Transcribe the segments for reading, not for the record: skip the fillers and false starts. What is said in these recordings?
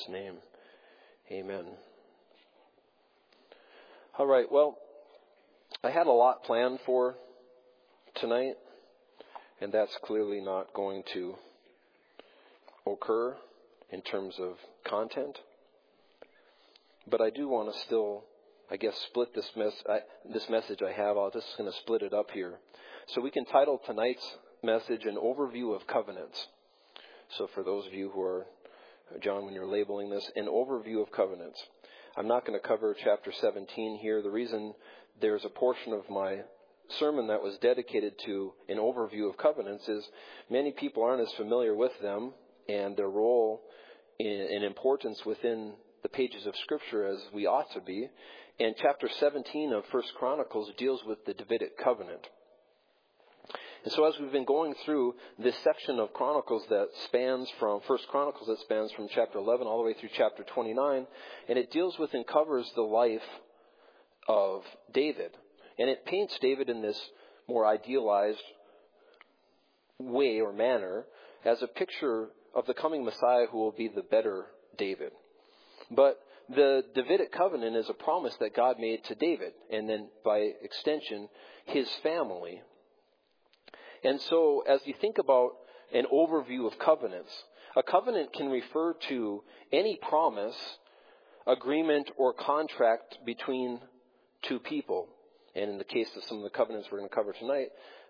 name. Amen. All right, well, I had a lot planned for tonight, and that's clearly not going to occur in terms of content. But I do want to still, split this message I have. I'm just going to split it up here. So we can title tonight's message An Overview of Covenants. So for those of you who are, John, when you're labeling this, An Overview of Covenants. I'm not going to cover chapter 17 here. The reason there's a portion of my sermon that was dedicated to an overview of covenants is many people aren't as familiar with them and their role and importance within the pages of Scripture as we ought to be. And chapter 17 of 1 Chronicles deals with the Davidic covenant. And so as we've been going through this section of Chronicles that spans from, 1 Chronicles that spans from chapter 11 all the way through chapter 29, and it deals with and covers the life of David. And it paints David in this more idealized way or manner as a picture of the coming Messiah who will be the better David. But the Davidic covenant is a promise that God made to David, and then by extension, his family. And so as you think about an overview of covenants, a covenant can refer to any promise, agreement, or contract between two people. And in the case of some of the covenants we're going to cover tonight,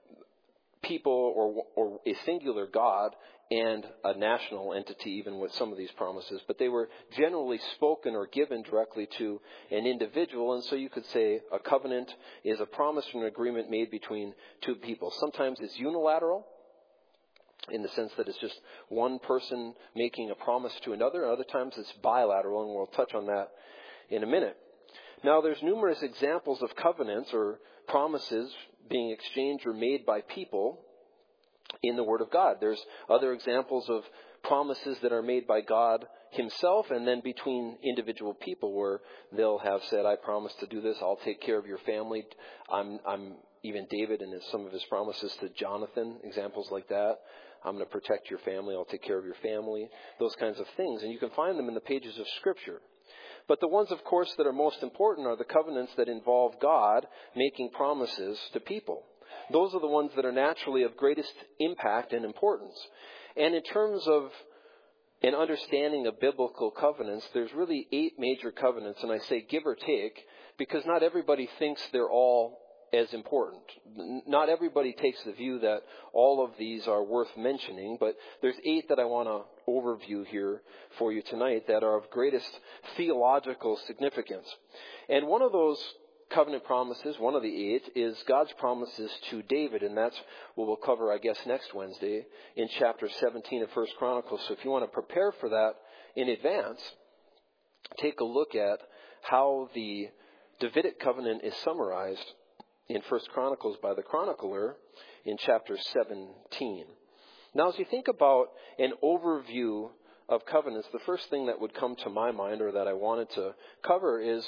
people or a singular God and a national entity, even with some of these promises. But they were generally spoken or given directly to an individual. And so you could say a covenant is a promise or an agreement made between two people. Sometimes it's unilateral in the sense that it's just one person making a promise to another. Other times it's bilateral, and we'll touch on that in a minute. Now, there's numerous examples of covenants or promises being exchanged or made by people in the Word of God. There's other examples of promises that are made by God himself and then between individual people where they'll have said, I promise to do this, I'll take care of your family. I'm even David and some of his promises to Jonathan, examples like that. I'm going to protect your family, I'll take care of your family, those kinds of things. And you can find them in the pages of Scripture. But the ones, of course, that are most important are the covenants that involve God making promises to people. Those are the ones that are naturally of greatest impact and importance. And in terms of an understanding of biblical covenants, there's really 8 major covenants, and I say give or take, because not everybody thinks they're all as important. Not everybody takes the view that all of these are worth mentioning, but there's 8 that I want to overview here for you tonight that are of greatest theological significance. And one of those covenant promises, one of the 8, is God's promises to David, and that's what we'll cover, next Wednesday in chapter 17 of 1 Chronicles. So if you want to prepare for that in advance, take a look at how the Davidic covenant is summarized in 1 Chronicles by the chronicler in chapter 17. Now, as you think about an overview of covenants, the first thing that would come to my mind or that I wanted to cover is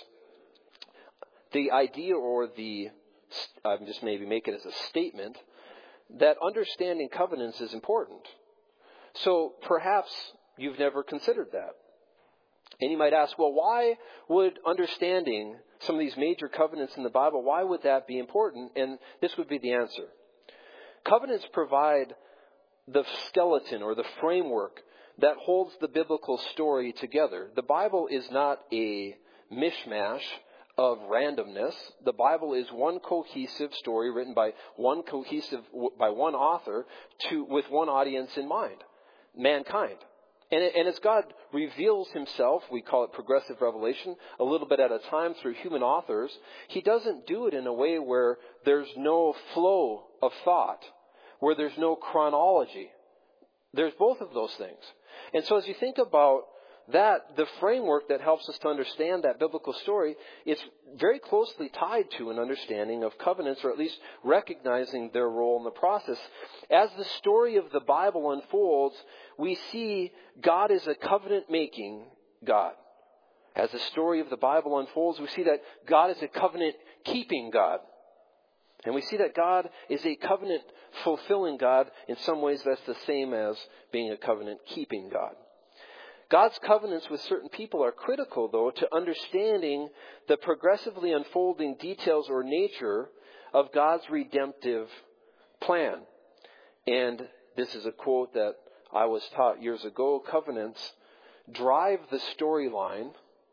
the idea or I'm just maybe make it as a statement that understanding covenants is important. So perhaps you've never considered that. And you might ask, well, why would understanding some of these major covenants in the Bible, why would that be important? And this would be the answer. Covenants provide the skeleton or the framework that holds the biblical story together. The Bible is not a mishmash of randomness. The Bible is one cohesive story written by one author with one audience in mind, mankind. And as God reveals himself, we call it progressive revelation, a little bit at a time through human authors, he doesn't do it in a way where there's no flow of thought, where there's no chronology. There's both of those things. And so as you think about that, the framework that helps us to understand that biblical story, it's very closely tied to an understanding of covenants, or at least recognizing their role in the process. As the story of the Bible unfolds, we see God is a covenant-making God. As the story of the Bible unfolds, we see that God is a covenant-keeping God. And we see that God is a covenant-fulfilling God. In some ways, that's the same as being a covenant-keeping God. God's covenants with certain people are critical, though, to understanding the progressively unfolding details or nature of God's redemptive plan. And this is a quote that I was taught years ago. Covenants drive the storyline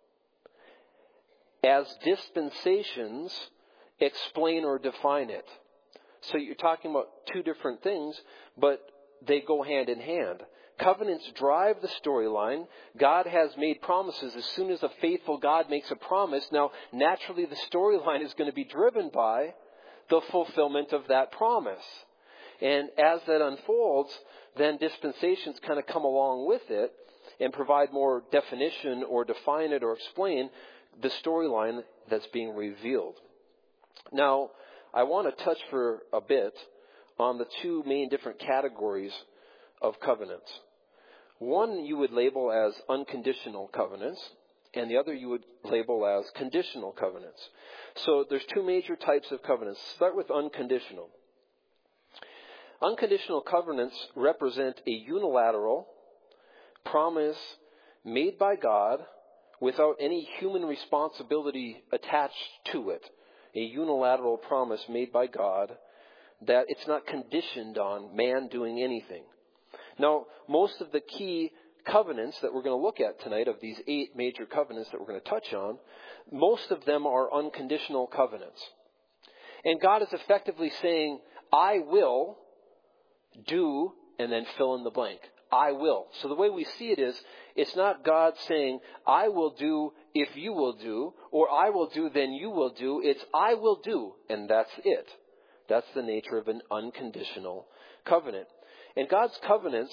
as dispensations explain or define it. So you're talking about two different things, but they go hand in hand. Covenants drive the storyline. God has made promises. As soon as a faithful God makes a promise, now naturally the storyline is going to be driven by the fulfillment of that promise. And as that unfolds, then dispensations kind of come along with it and provide more definition or define it or explain the storyline that's being revealed. Now, I want to touch for a bit on the two main different categories of covenants. One you would label as unconditional covenants, and the other you would label as conditional covenants. So there's two major types of covenants. Start with unconditional. Unconditional covenants represent a unilateral promise made by God without any human responsibility attached to it. A unilateral promise made by God that it's not conditioned on man doing anything. Now, most of the key covenants that we're going to look at tonight, of these 8 major covenants that we're going to touch on, most of them are unconditional covenants. And God is effectively saying, I will do, and then fill in the blank. I will. So the way we see it is, it's not God saying, I will do if you will do, or I will do then you will do. It's I will do, and that's it. That's the nature of an unconditional covenant. And God's covenants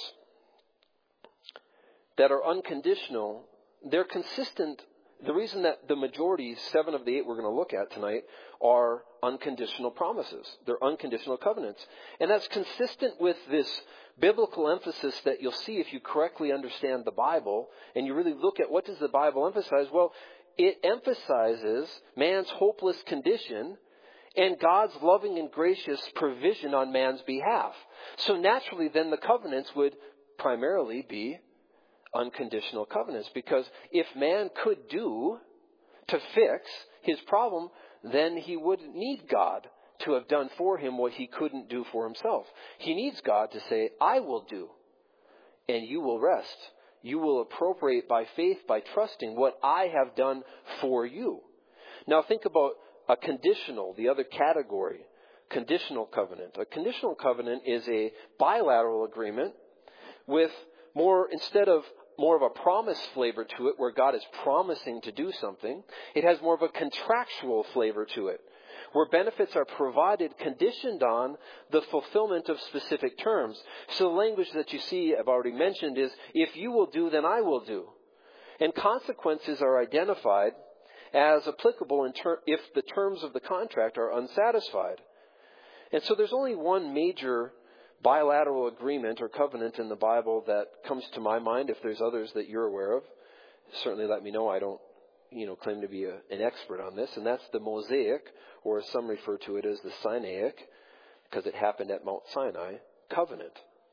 that are unconditional, they're consistent. The reason that the majority, 7 of the 8 we're going to look at tonight, are unconditional promises. They're unconditional covenants. And that's consistent with this biblical emphasis that you'll see if you correctly understand the Bible and you really look at what does the Bible emphasize. Well, it emphasizes man's hopeless condition and God's loving and gracious provision on man's behalf. So naturally, then the covenants would primarily be unconditional covenants, because if man could do to fix his problem, then he wouldn't need God to have done for him what he couldn't do for himself. He needs God to say, I will do, and you will rest. You will appropriate by faith, by trusting what I have done for you. Now think about a conditional, the other category, conditional covenant. A conditional covenant is a bilateral agreement with instead of more of a promise flavor to it, where God is promising to do something, it has more of a contractual flavor to it, where benefits are provided conditioned on the fulfillment of specific terms. So the language that you see, I've already mentioned, is if you will do, then I will do. And consequences are identified as applicable if the terms of the contract are unsatisfied. And so there's only one major bilateral agreement or covenant in the Bible that comes to my mind. If there's others that you're aware of, certainly let me know. I don't claim to be an expert on this. And that's the Mosaic, or as some refer to it as the Sinaitic, because it happened at Mount Sinai, covenant.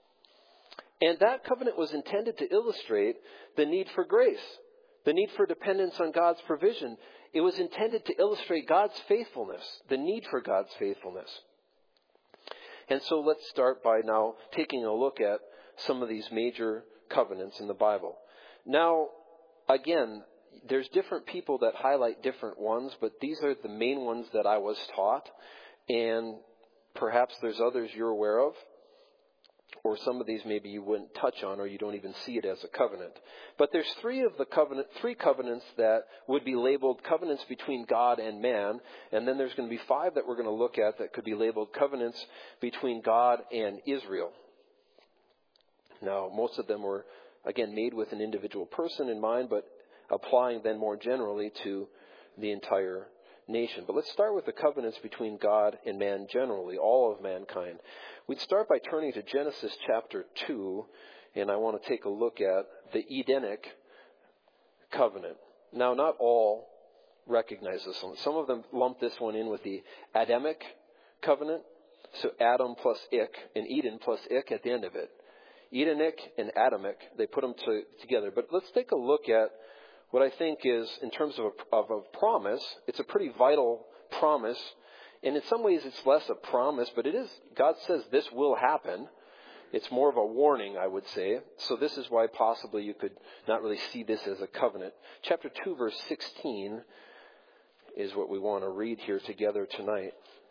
And that covenant was intended to illustrate the need for grace, the need for dependence on God's provision. It was intended to illustrate God's faithfulness, the need for God's faithfulness. And so let's start by now taking a look at some of these major covenants in the Bible. Now, again, there's different people that highlight different ones, but these are the main ones that I was taught. And perhaps there's others you're aware of, or some of these maybe you wouldn't touch on, or you don't even see it as a covenant. But there's three covenants that would be labeled covenants between God and man, and then there's going to be 5 that we're going to look at that could be labeled covenants between God and Israel. Now, most of them were, again, made with an individual person in mind, but applying then more generally to the entire nation. But let's start with the covenants between God and man generally, all of mankind. We'd start by turning to Genesis chapter 2, and I want to take a look at the Edenic covenant. Now, not all recognize this one. Some of them lump this one in with the Adamic covenant, so Adam plus Ik, and Eden plus Ik at the end of it. Edenic and Adamic, they put them together. But let's take a look at what I think is, in terms of a promise, it's a pretty vital promise. And in some ways it's less a promise, but it is, God says this will happen. It's more of a warning, I would say. So this is why possibly you could not really see this as a covenant. Chapter 2, verse 16 is what we want to read here together tonight.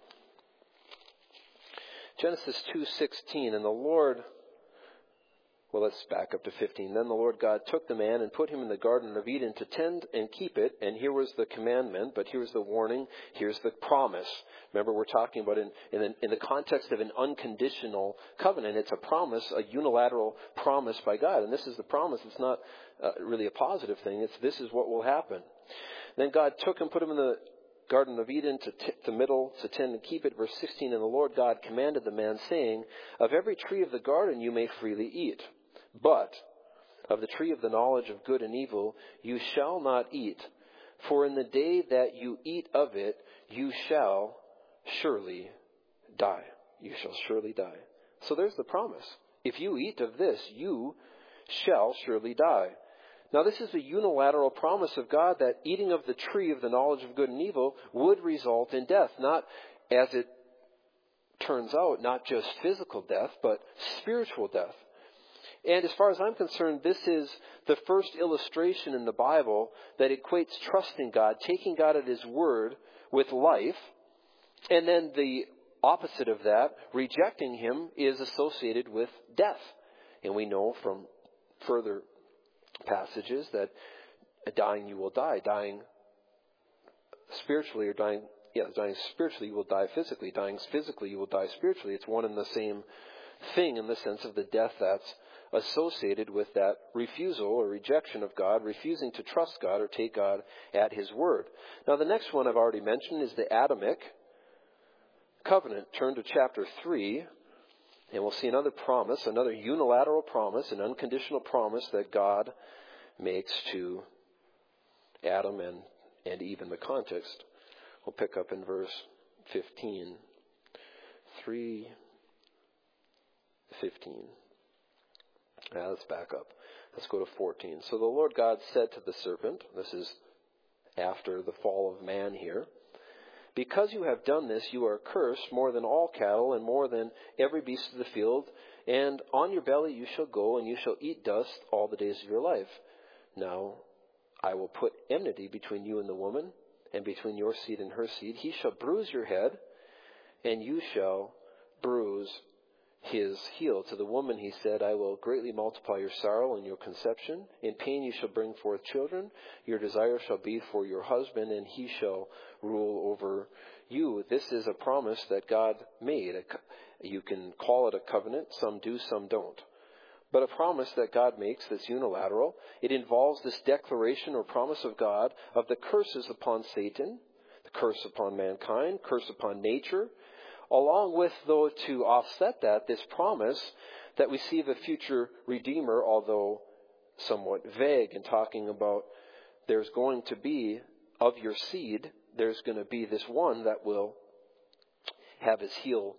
Genesis 2:16, and the Lord, well, let's back up to 15. Then the Lord God took the man and put him in the Garden of Eden to tend and keep it. And here was the commandment, but here's the warning. Here's the promise. Remember, we're talking about in the context of an unconditional covenant. It's a promise, a unilateral promise by God. And this is the promise. It's not really a positive thing. This is what will happen. Then God took and put him in the Garden of Eden to tend and keep it. Verse 16, and the Lord God commanded the man, saying, of every tree of the garden you may freely eat. But of the tree of the knowledge of good and evil you shall not eat, for in the day that you eat of it, you shall surely die. You shall surely die. So there's the promise. If you eat of this, you shall surely die. Now this is a unilateral promise of God that eating of the tree of the knowledge of good and evil would result in death. Not, as it turns out, not just physical death, but spiritual death. And as far as I'm concerned, this is the first illustration in the Bible that equates trusting God, taking God at His word, with life. And then the opposite of that, rejecting Him, is associated with death. And we know from further passages that dying you will die. Dying spiritually dying spiritually you will die physically. Dying physically you will die spiritually. It's one and the same thing in the sense of the death that's associated with that refusal or rejection of God, refusing to trust God or take God at His word. Now the next one I've already mentioned is the Adamic covenant. Turn to chapter 3 and we'll see another promise, another unilateral promise, an unconditional promise that God makes to Adam and Eve in the context. We'll pick up in verse 15. 3:15. Now let's back up. Let's go to 14. So the Lord God said to the serpent, this is after the fall of man here, because you have done this, you are cursed more than all cattle and more than every beast of the field, and on your belly you shall go, and you shall eat dust all the days of your life. Now I will put enmity between you and the woman, and between your seed and her seed. He shall bruise your head, and you shall bruise his heel. To the woman he said, I will greatly multiply your sorrow and your conception. In pain you shall bring forth children. Your desire shall be for your husband, and he shall rule over you. This is a promise that God made. You can call it a covenant. Some do, some don't. But a promise that God makes that's unilateral. It involves this declaration or promise of God of the curses upon Satan, the curse upon mankind, curse upon nature. Along with, though, to offset that, this promise that we see of a future Redeemer, although somewhat vague in talking about there's going to be, of your seed, there's going to be this one that will have his heel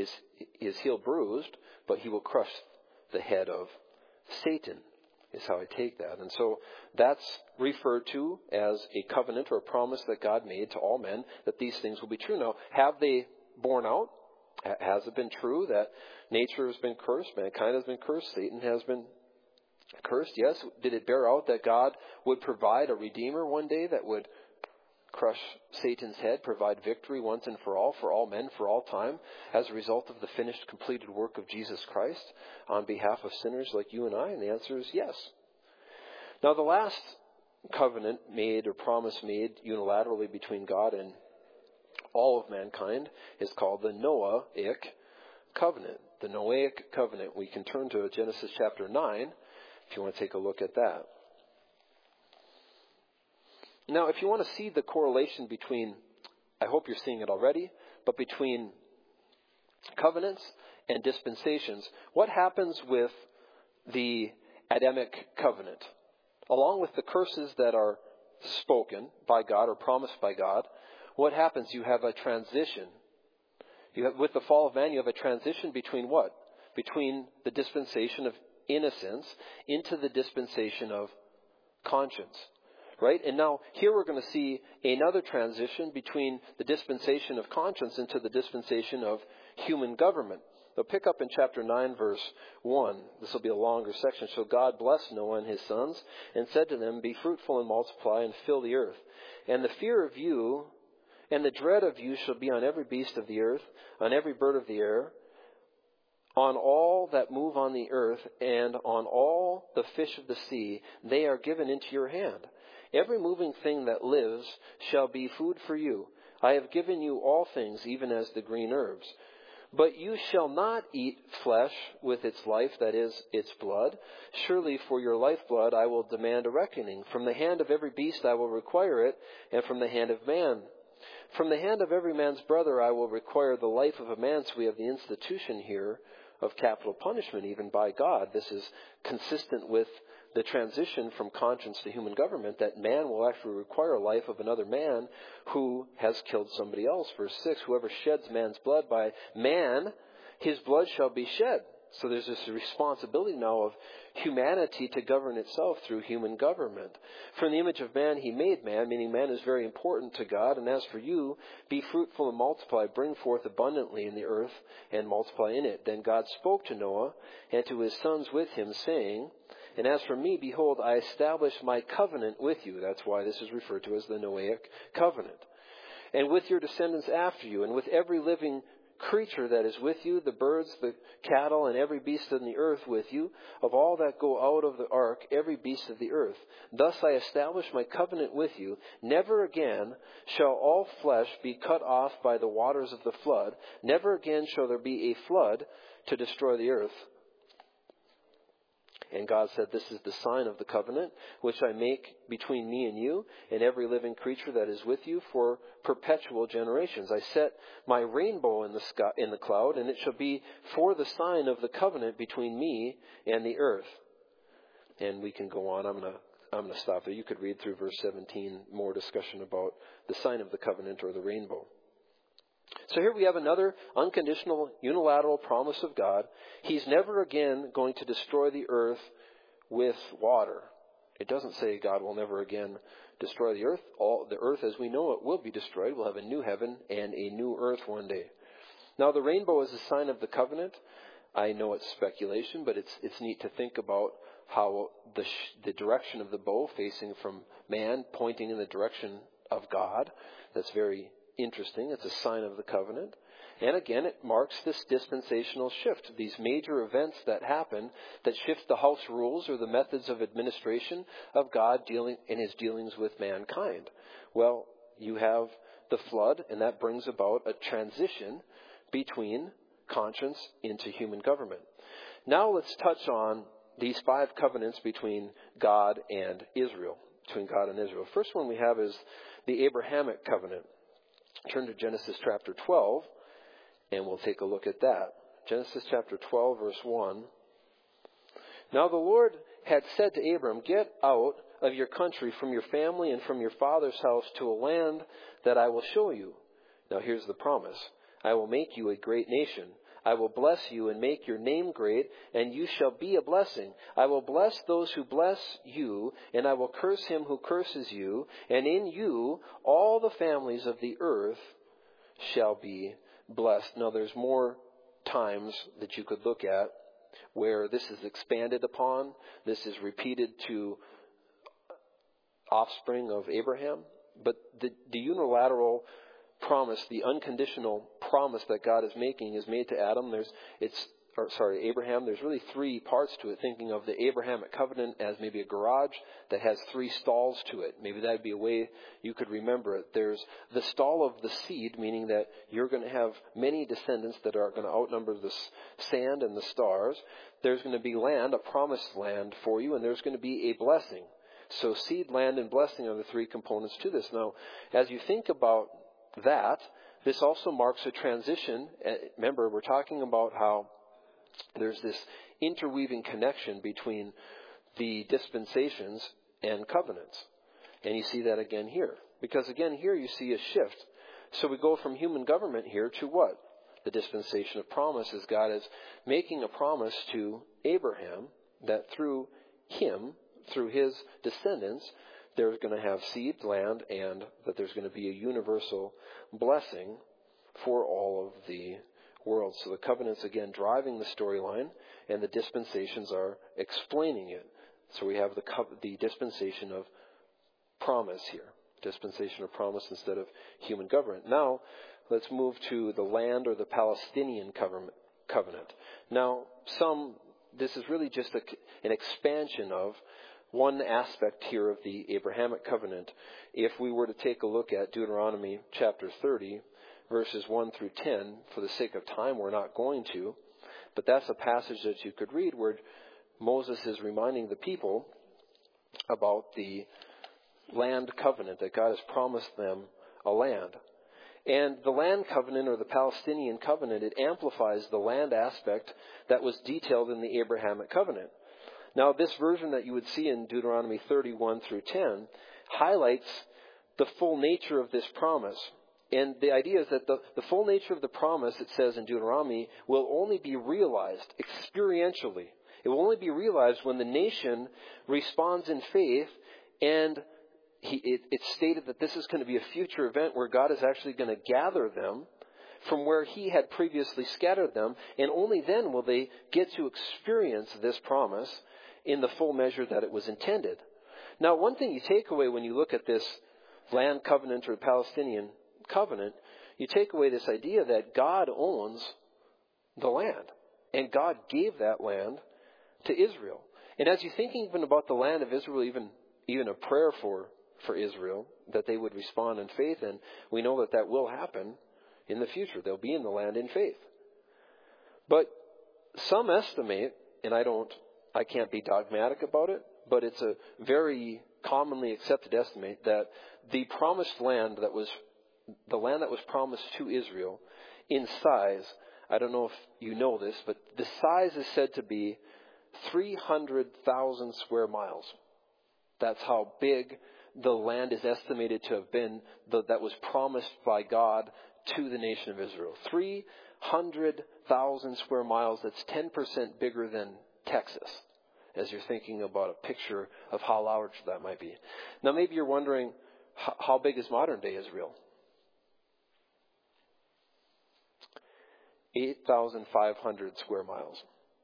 bruised, but he will crush the head of Satan, is how I take that. And so that's referred to as a covenant or a promise that God made to all men, that these things will be true. Now, have they borne out? Has it been true that nature has been cursed, mankind has been cursed, Satan has been cursed? Yes. Did it bear out that God would provide a Redeemer one day that would crush Satan's head, provide victory once and for all men, for all time, as a result of the finished, completed work of Jesus Christ on behalf of sinners like you and I? And the answer is yes. Now, the last covenant made or promise made unilaterally between God and all of mankind is called the Noahic covenant. The Noahic covenant. We can turn to Genesis chapter 9 if you want to take a look at that. Now, if you want to see the correlation between, I hope you're seeing it already, but between covenants and dispensations, what happens with the Adamic covenant? Along with the curses that are spoken by God or promised by God, what happens? You have a transition. With the fall of man, you have a transition between what? between the dispensation of innocence into the dispensation of conscience. Right? And now here we're going to see another transition between the dispensation of conscience into the dispensation of human government. They'll pick up in chapter 9, verse 1. This will be a longer section. So God blessed Noah and his sons and said to them, "Be fruitful and multiply and fill the earth. And the fear of you and the dread of you shall be on every beast of the earth, on every bird of the air, on all that move on the earth, and on all the fish of the sea. They are given into your hand. Every moving thing that lives shall be food for you. I have given you all things, even as the green herbs. But you shall not eat flesh with its life, that is, its blood. Surely for your lifeblood I will demand a reckoning. From the hand of every beast I will require it, and from the hand of man. From the hand of every man's brother I will require the life of a man." So we have the institution here of capital punishment, even by God. This is consistent with the transition from conscience to human government, that man will actually require life of another man who has killed somebody else. Verse 6, "Whoever sheds man's blood, by man his blood shall be shed." So there's this responsibility now of humanity to govern itself through human government. "From the image of man he made man," meaning man is very important to God. "And as for you, be fruitful and multiply, bring forth abundantly in the earth and multiply in it." Then God spoke to Noah and to his sons with him, saying, "And as for me, behold, I establish my covenant with you." That's why this is referred to as the Noahic covenant. "And with your descendants after you, and with every living creature that is with you, the birds, the cattle, and every beast of the earth with you, of all that go out of the ark, every beast of the earth. Thus I establish my covenant with you. Never again shall all flesh be cut off by the waters of the flood. Never again shall there be a flood to destroy the earth." And God said, "This is the sign of the covenant which I make between me and you and every living creature that is with you for perpetual generations. I set my rainbow in the sky, in the cloud, and it shall be for the sign of the covenant between me and the earth." And we can go on. I'm going to stop there. You could read through verse 17, more discussion about the sign of the covenant or the rainbow. So here we have another unconditional, unilateral promise of God. He's never again going to destroy the earth with water. It doesn't say God will never again destroy the earth. All the earth as we know it will be destroyed. We'll have a new heaven and a new earth one day. Now the rainbow is a sign of the covenant. I know it's speculation, but it's neat to think about how the direction of the bow facing from man pointing in the direction of God. That's very interesting. It's a sign of the covenant. And again, it marks this dispensational shift, these major events that happen that shift the house rules or the methods of administration of God in his dealings with mankind. Well, you have the flood, and that brings about a transition between conscience into human government. Now let's touch on these 5 covenants between God and Israel. First one we have is the Abrahamic covenant. Turn to Genesis chapter 12, and we'll take a look at that. Genesis chapter 12, verse 1. "Now the Lord had said to Abram, 'Get out of your country, from your family, and from your father's house to a land that I will show you.' Now here's the promise. 'I will make you a great nation. I will bless you and make your name great, and you shall be a blessing. I will bless those who bless you, and I will curse him who curses you, and in you all the families of the earth shall be blessed.'" Now there's more times that you could look at where this is expanded upon. This is repeated to offspring of Abraham. But the unilateral promise, the unconditional promise that God is making is made to Abraham. There's really 3 parts to it, thinking of the Abrahamic covenant as maybe a garage that has 3 stalls to it. Maybe that would be a way you could remember it. There's the stall of the seed, meaning that you're going to have many descendants that are going to outnumber the sand and the stars. There's going to be land, a promised land for you, and there's going to be a blessing. So seed, land, and blessing are the 3 components to this. Now, as you think about that, this also marks a transition. Remember, we're talking about how there's this interweaving connection between the dispensations and covenants. And you see that again here. Because again here you see a shift. So we go from human government here to what? the dispensation of promise is God is making a promise to Abraham that through him, through his descendants, they're going to have seed, land, and that there's going to be a universal blessing for all of the world. So the covenant's again driving the storyline, and the dispensations are explaining it. So we have the dispensation of promise here. Dispensation of promise instead of human government. Now, let's move to the land or the Palestinian covenant. Now, this is really just an expansion of one aspect here of the Abrahamic covenant. If we were to take a look at Deuteronomy chapter 30, verses 1 through 10, for the sake of time, we're not going to, but that's a passage that you could read where Moses is reminding the people about the land covenant, that God has promised them a land. And the land covenant or the Palestinian covenant, it amplifies the land aspect that was detailed in the Abrahamic covenant. Now, this version that you would see in Deuteronomy 31 through 10 highlights the full nature of this promise. And the idea is that the full nature of the promise, it says in Deuteronomy, will only be realized experientially. It will only be realized when the nation responds in faith, and it's stated that this is going to be a future event where God is actually going to gather them from where he had previously scattered them, and only then will they get to experience this promise in the full measure that it was intended. Now, one thing you take away when you look at this land covenant or Palestinian covenant, you take away this idea that God owns the land, and God gave that land to Israel. And as you think even about the land of Israel, even a prayer for Israel, that they would respond in faith, and we know that will happen in the future. They'll be in the land in faith. But some estimate, and I can't be dogmatic about it, but it's a very commonly accepted estimate that the promised land the land that was promised to Israel in size, I don't know if you know this, but the size is said to be 300,000 square miles. That's how big the land is estimated to have been that was promised by God to the nation of Israel. 300,000 square miles. That's 10% bigger than Texas, as you're thinking about a picture of how large that might be. Now, maybe you're wondering, how big is modern-day Israel? 8,500 square miles.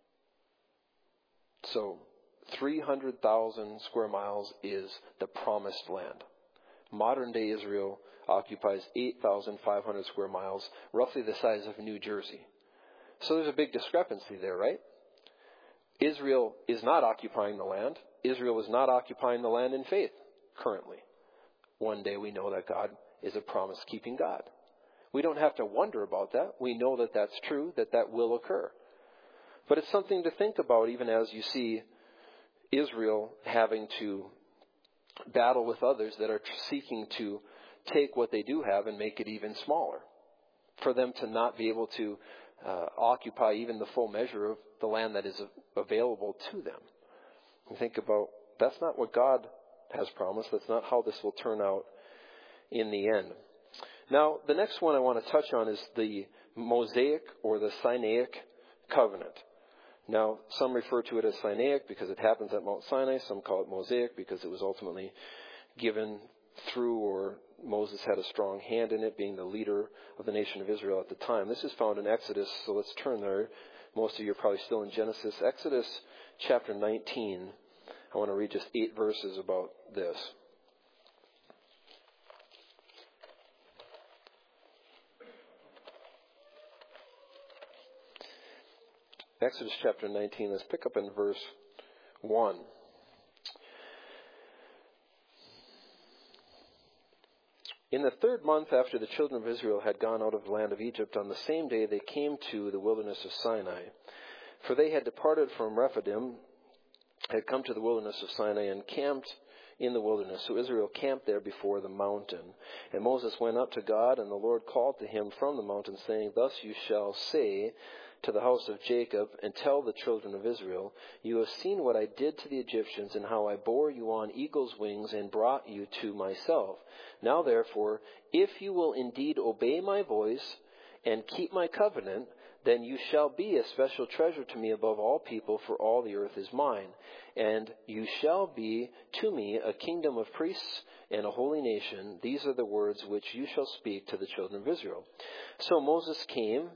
So 300,000 square miles is the promised land. Modern-day Israel occupies 8,500 square miles, roughly the size of New Jersey. So there's a big discrepancy there, right? Israel is not occupying the land. Israel is not occupying the land in faith currently. One day we know that God is a promise-keeping God. We don't have to wonder about that. We know that that's true, that will occur. But it's something to think about even as you see Israel having to battle with others that are seeking to take what they do have and make it even smaller. For them to not be able to occupy even the full measure of the land that is available to them. And think about, that's not what God has promised. That's not how this will turn out in the end. Now, the next one I want to touch on is the Mosaic or the Sinaitic covenant. Now, some refer to it as Sinaitic because it happens at Mount Sinai. Some call it Mosaic because it was ultimately given through, or Moses had a strong hand in it, being the leader of the nation of Israel at the time. This is found in Exodus, so let's turn there. Most of you are probably still in Genesis. Exodus chapter 19. I want to read just 8 verses about this. Exodus chapter 19, let's pick up in verse 1. In the 3rd month after the children of Israel had gone out of the land of Egypt, on the same day they came to the wilderness of Sinai. For they had departed from Rephidim, had come to the wilderness of Sinai, and camped in the wilderness. So Israel camped there before the mountain. And Moses went up to God, and the Lord called to him from the mountain, saying, Thus you shall say to the house of Jacob, and tell the children of Israel, You have seen what I did to the Egyptians, and how I bore you on eagle's wings, and brought you to myself. Now therefore, if you will indeed obey my voice, and keep my covenant, then you shall be a special treasure to me above all people, for all the earth is mine. And you shall be to me a kingdom of priests and a holy nation. These are the words which you shall speak to the children of Israel. So Moses came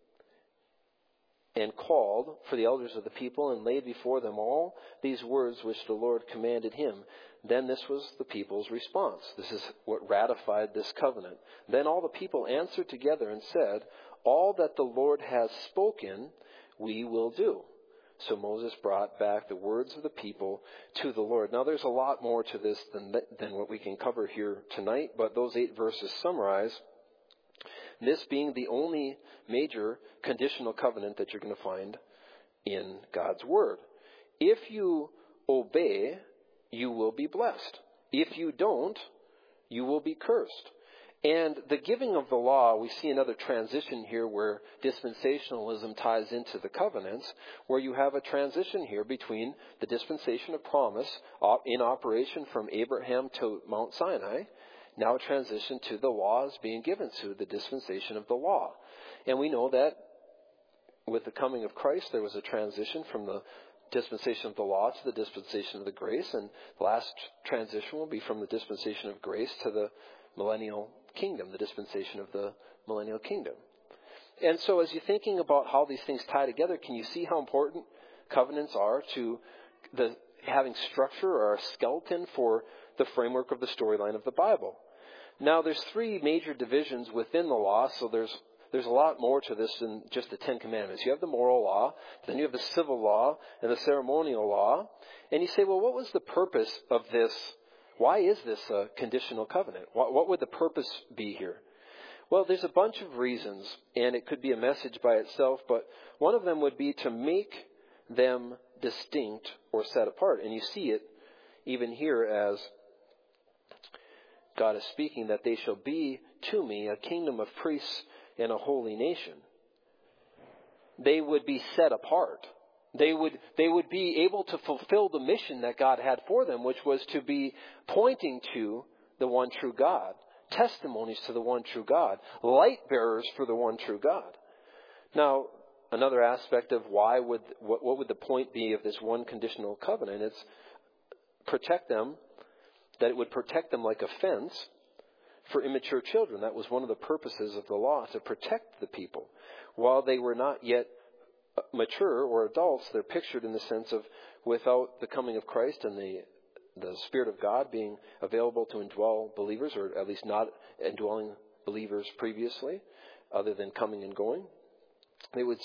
and called for the elders of the people and laid before them all these words which the Lord commanded him. Then this was the people's response. This is what ratified this covenant. Then all the people answered together and said, all that the Lord has spoken, we will do. So Moses brought back the words of the people to the Lord. Now there's a lot more to this than what we can cover here tonight, but those 8 verses summarize this being the only major conditional covenant that you're going to find in God's Word. If you obey, you will be blessed. If you don't, you will be cursed. And the giving of the law, we see another transition here where dispensationalism ties into the covenants, where you have a transition here between the dispensation of promise in operation from Abraham to Mount Sinai, now transition to the laws being given to the dispensation of the law. And we know that with the coming of Christ, there was a transition from the dispensation of the law to the dispensation of the grace, and the last transition will be from the dispensation of grace to the millennial kingdom, the dispensation of the millennial kingdom. And so as you're thinking about how these things tie together, can you see how important covenants are to the having structure or a skeleton for the framework of the storyline of the Bible? Now, there's 3 major divisions within the law, so there's a lot more to this than just the 10 Commandments. You have the moral law, then you have the civil law and the ceremonial law. And you say, well, what was the purpose of this? Why is this a conditional covenant? What would the purpose be here? Well, there's a bunch of reasons, and it could be a message by itself, but one of them would be to make them distinct or set apart. And you see it even here as God is speaking, that they shall be to me a kingdom of priests and a holy nation. They would be set apart. They would be able to fulfill the mission that God had for them, which was to be pointing to the one true God, testimonies to the one true God, light bearers for the one true God. Now, another aspect of what would the point be of this one conditional covenant? It's protect them, that it would protect them like a fence for immature children. That was one of the purposes of the law, to protect the people. While they were not yet mature or adults, they're pictured in the sense of without the coming of Christ and the Spirit of God being available to indwell believers, or at least not indwelling believers previously, other than coming and going. It would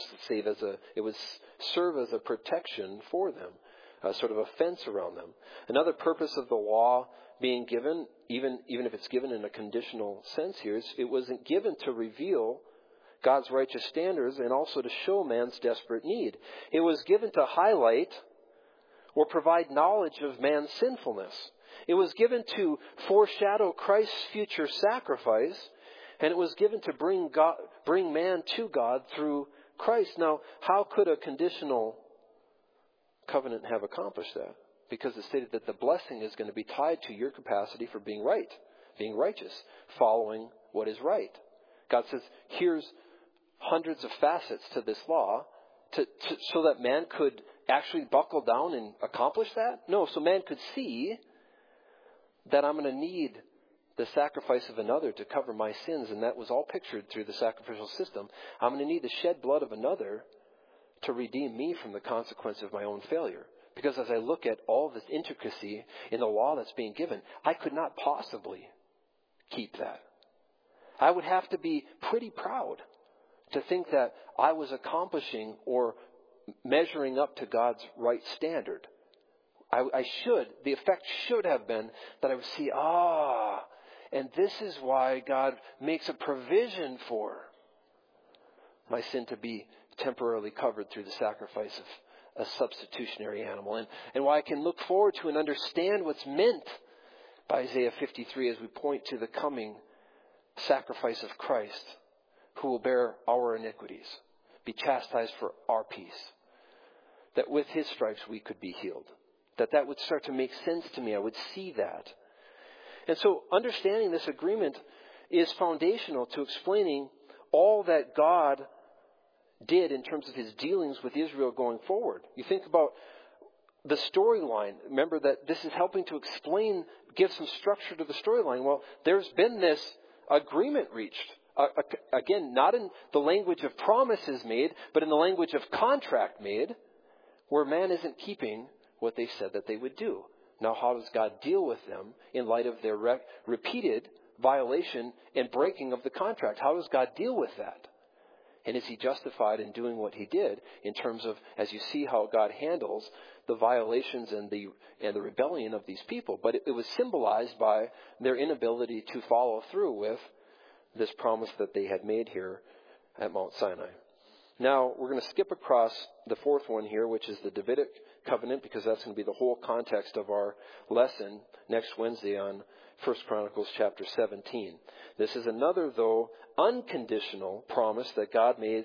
serve as a protection for them, sort of a fence around them. Another purpose of the law being given, even if it's given in a conditional sense here, is it wasn't given to reveal God's righteous standards and also to show man's desperate need. It was given to highlight or provide knowledge of man's sinfulness. It was given to foreshadow Christ's future sacrifice, and it was given to bring man to God through Christ. Now, how could a conditional covenant have accomplished that? Because it stated that the blessing is going to be tied to your capacity for being right, being righteous, following what is right. God says, here's hundreds of facets to this law so that man could actually buckle down and accomplish that? No, so man could see that I'm going to need the sacrifice of another to cover my sins, and that was all pictured through the sacrificial system. I'm going to need the shed blood of another to redeem me from the consequence of my own failure. Because as I look at all this intricacy in the law that's being given, I could not possibly keep that. I would have to be pretty proud to think that I was accomplishing or measuring up to God's right standard. The effect should have been that I would see, and this is why God makes a provision for my sin to be temporarily covered through the sacrifice of a substitutionary animal. And why I can look forward to and understand what's meant by Isaiah 53 as we point to the coming sacrifice of Christ, who will bear our iniquities, be chastised for our peace. That with his stripes we could be healed. That would start to make sense to me. I would see that. And so understanding this agreement is foundational to explaining all that God did in terms of his dealings with Israel going forward. You think about the storyline. Remember that this is helping to explain, give some structure to the storyline. Well, there's been this agreement reached. Again, not in the language of promises made, but in the language of contract made, where man isn't keeping what they said that they would do. Now, how does God deal with them in light of their repeated violation and breaking of the contract? How does God deal with that? And is he justified in doing what he did in terms of, as you see how God handles the violations and the rebellion of these people? But it was symbolized by their inability to follow through with this promise that they had made here at Mount Sinai. Now, we're going to skip across the fourth one here, which is the Davidic covenant, because that's going to be the whole context of our lesson next Wednesday on 1 Chronicles chapter 17. This is another, though, unconditional promise that God made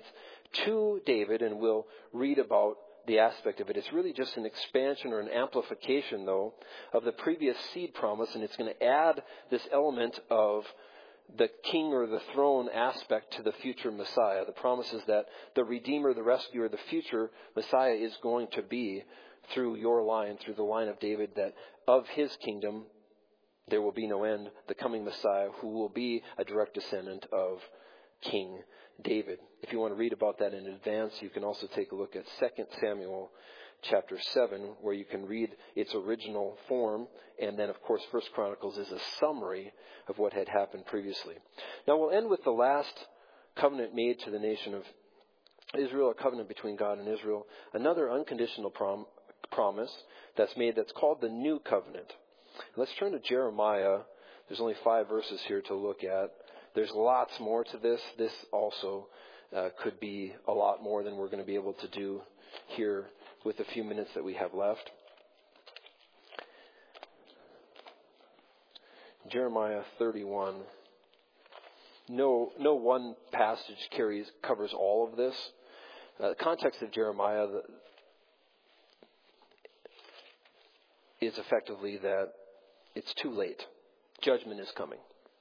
to David, and we'll read about the aspect of it. It's really just an expansion or an amplification, though, of the previous seed promise, and it's going to add this element of the king or the throne aspect to the future Messiah. The promise is that the Redeemer, the Rescuer, the future Messiah is going to be through your line, through the line of David, that of his kingdom there will be no end, the coming Messiah who will be a direct descendant of King David. If you want to read about that in advance, you can also take a look at 2 Samuel chapter 7, where you can read its original form. And then, of course, 1 Chronicles is a summary of what had happened previously. Now, we'll end with the last covenant made to the nation of Israel, a covenant between God and Israel. Another unconditional promise that's made, that's called the New Covenant. Let's turn to Jeremiah. There's only 5 verses here to look at. There's lots more to this. This also could be a lot more than we're going to be able to do here with the few minutes that we have left. Jeremiah 31. No one passage covers all of this. The context of Jeremiah is effectively that it's too late. Judgment is coming.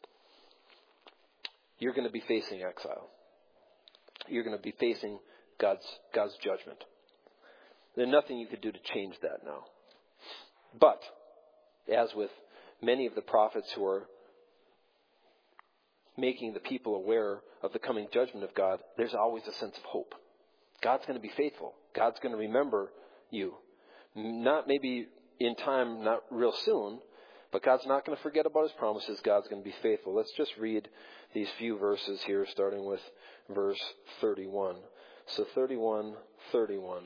You're going to be facing exile. You're going to be facing God's judgment. There's nothing you could do to change that now. But, as with many of the prophets who are making the people aware of the coming judgment of God, there's always a sense of hope. God's going to be faithful. God's going to remember you. Not maybe in time, not real soon, but God's not going to forget about his promises. God's going to be faithful. Let's just read these few verses here, starting with verse 31. So 31:31.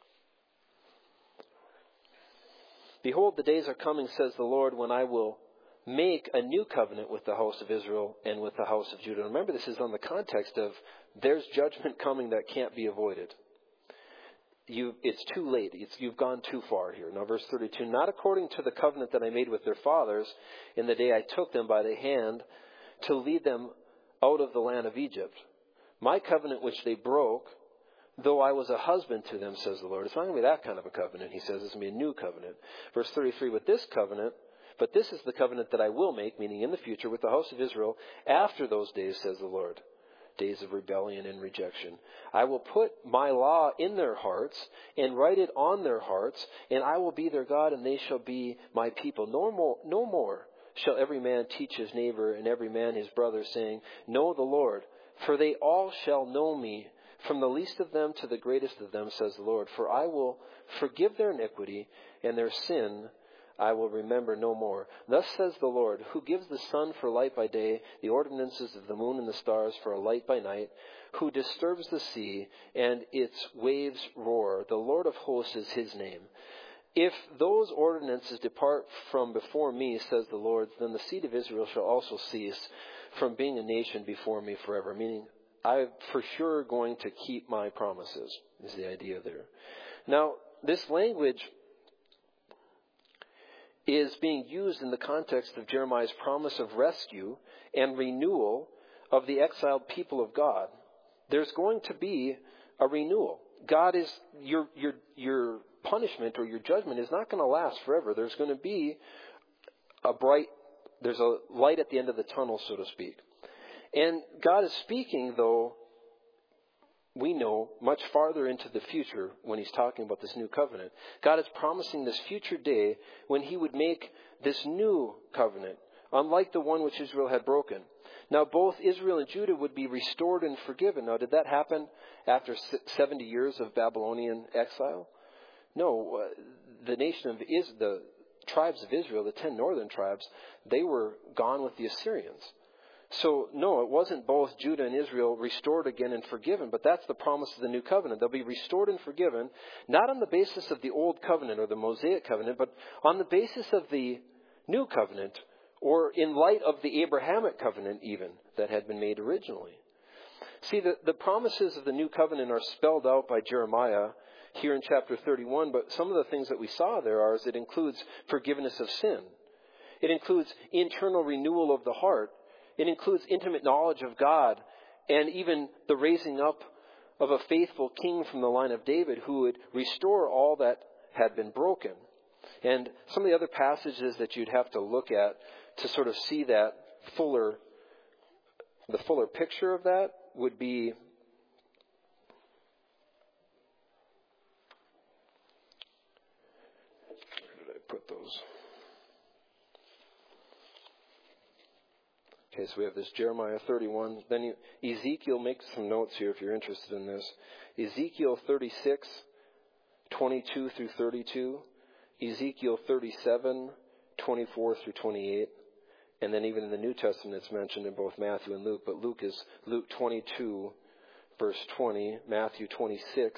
Behold, the days are coming, says the Lord, when I will make a new covenant with the house of Israel and with the house of Judah. Remember, this is on the context of there's judgment coming that can't be avoided. It's too late. You've gone too far here. Now, verse 32, not according to the covenant that I made with their fathers in the day I took them by the hand to lead them out of the land of Egypt. My covenant which they broke, though I was a husband to them, says the Lord. It's not going to be that kind of a covenant, he says. It's going to be a new covenant. Verse 33, with this covenant, but this is the covenant that I will make, meaning in the future, with the house of Israel after those days, says the Lord. Days of rebellion and rejection. I will put my law in their hearts and write it on their hearts, and I will be their God, and they shall be my people. No more shall every man teach his neighbor and every man his brother, saying, know the Lord, for they all shall know me, from the least of them to the greatest of them, says the Lord. For I will forgive their iniquity, and their sin I will remember no more. Thus says the Lord, who gives the sun for light by day, the ordinances of the moon and the stars for a light by night, who disturbs the sea and its waves roar. The Lord of hosts is his name. If those ordinances depart from before me, says the Lord, then the seed of Israel shall also cease from being a nation before me forever. Meaning, I'm for sure going to keep my promises, is the idea there. Now, this language is being used in the context of Jeremiah's promise of rescue and renewal of the exiled people of God. There's going to be a renewal. God is, your punishment or your judgment is not going to last forever. There's going to be there's a light at the end of the tunnel, so to speak. And God is speaking, though, we know, much farther into the future when he's talking about this new covenant. God is promising this future day when he would make this new covenant, unlike the one which Israel had broken. Now, both Israel and Judah would be restored and forgiven. Now, did that happen after 70 years of Babylonian exile? No. The tribes of Israel, the 10 northern tribes, they were gone with the Assyrians. So, no, it wasn't both Judah and Israel restored again and forgiven, but that's the promise of the new covenant. They'll be restored and forgiven, not on the basis of the old covenant or the Mosaic covenant, but on the basis of the new covenant, or in light of the Abrahamic covenant even that had been made originally. See, the promises of the new covenant are spelled out by Jeremiah here in chapter 31, but some of the things that we saw there is it includes forgiveness of sin. It includes internal renewal of the heart. It includes intimate knowledge of God, and even the raising up of a faithful king from the line of David who would restore all that had been broken. And some of the other passages that you'd have to look at to sort of see that the fuller picture of that would be where did I put those? Okay, so we have this Jeremiah 31. Then Ezekiel, make some notes here if you're interested in this. Ezekiel 36, 22 through 32. Ezekiel 37, 24 through 28. And then even in the New Testament, it's mentioned in both Matthew and Luke. But Luke 22, verse 20. Matthew 26.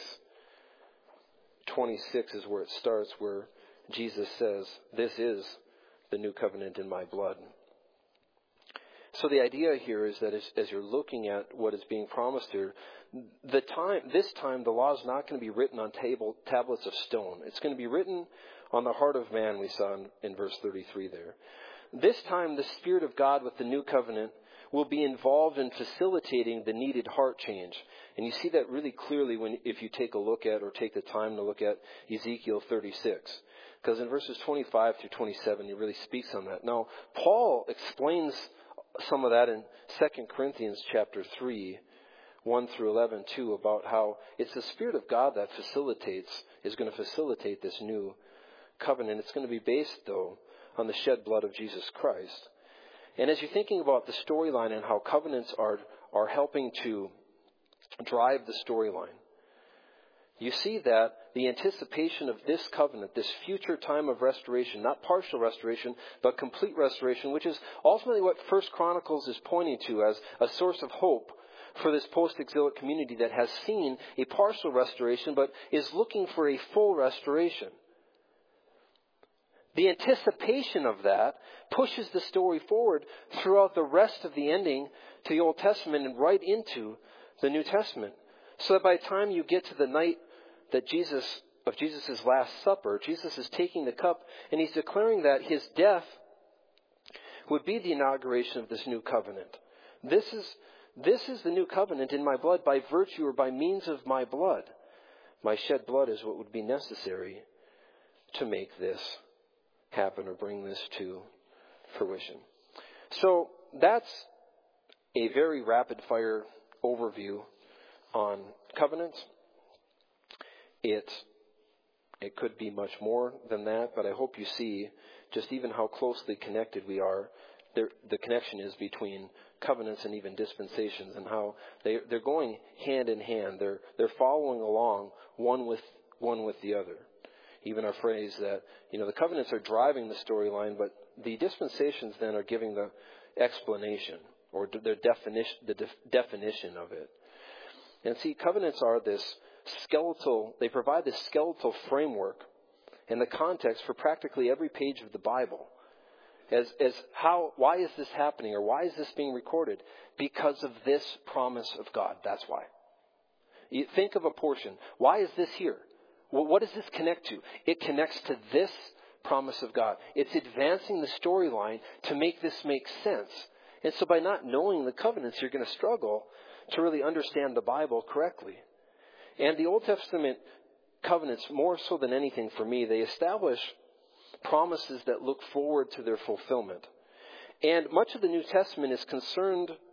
26 is where it starts, where Jesus says, "This is the new covenant in my blood." So the idea here is that as you're looking at what is being promised here, this time the law is not going to be written on tablets of stone. It's going to be written on the heart of man, we saw in verse 33 there. This time the Spirit of God with the new covenant will be involved in facilitating the needed heart change. And you see that really clearly if you take a look at or take the time to look at Ezekiel 36. Because in verses 25 through 27, he really speaks on that. Now, Paul explains some of that in 2 Corinthians chapter 3, 1 through 11, too, about how it's the Spirit of God that is going to facilitate this new covenant. It's going to be based, though, on the shed blood of Jesus Christ. And as you're thinking about the storyline and how covenants are helping to drive the storyline, you see that the anticipation of this covenant, this future time of restoration, not partial restoration, but complete restoration, which is ultimately what 1 Chronicles is pointing to as a source of hope for this post-exilic community that has seen a partial restoration, but is looking for a full restoration. The anticipation of that pushes the story forward throughout the rest of the ending to the Old Testament and right into the New Testament. So that by the time you get to the night that Jesus' Last Supper, Jesus is taking the cup and he's declaring that his death would be the inauguration of this new covenant. This is the new covenant in my blood by virtue or by means of my blood. My shed blood is what would be necessary to make this happen or bring this to fruition. So that's a very rapid fire overview on covenants. It could be much more than that, but I hope you see just even how closely connected we are. The connection is between covenants and even dispensations, and how they're going hand in hand. They're following along one with the other. Even our phrase that the covenants are driving the storyline, but the dispensations then are giving the explanation or the definition of it. And see, covenants are they provide this skeletal framework and the context for practically every page of the Bible. Why is this happening, or why is this being recorded? Because of this promise of God. That's why. You think of a portion. Why is this here? Well, what does this connect to? It connects to this promise of God. It's advancing the storyline to make this make sense. And so by not knowing the covenants, you're going to struggle to really understand the Bible correctly. And the Old Testament covenants, more so than anything for me, they establish promises that look forward to their fulfillment. And much of the New Testament is concerned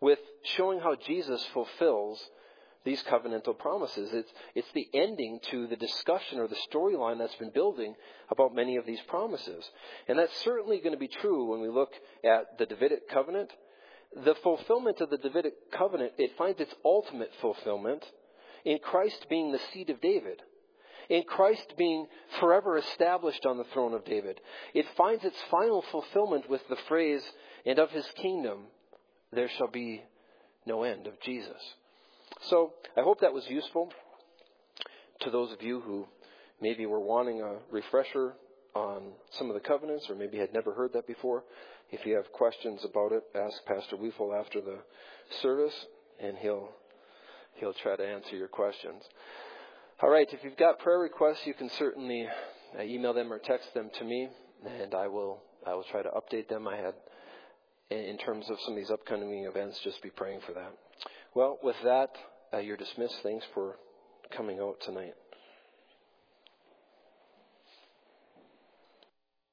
with showing how Jesus fulfills these covenantal promises. It's the ending to the discussion or the storyline that's been building about many of these promises. And that's certainly going to be true when we look at the Davidic covenant. The fulfillment of the Davidic covenant, it finds its ultimate fulfillment in Christ being the seed of David, in Christ being forever established on the throne of David. It finds its final fulfillment with the phrase, "And of his kingdom there shall be no end," of Jesus. So I hope that was useful to those of you who maybe were wanting a refresher on some of the covenants or maybe had never heard that before. If you have questions about it, ask Pastor Weefel after the service, and he'll try to answer your questions. All right, if you've got prayer requests, you can certainly email them or text them to me, and I will try to update them. I had, in terms of some of these upcoming events, just be praying for that. Well, with that, you're dismissed. Thanks for coming out tonight.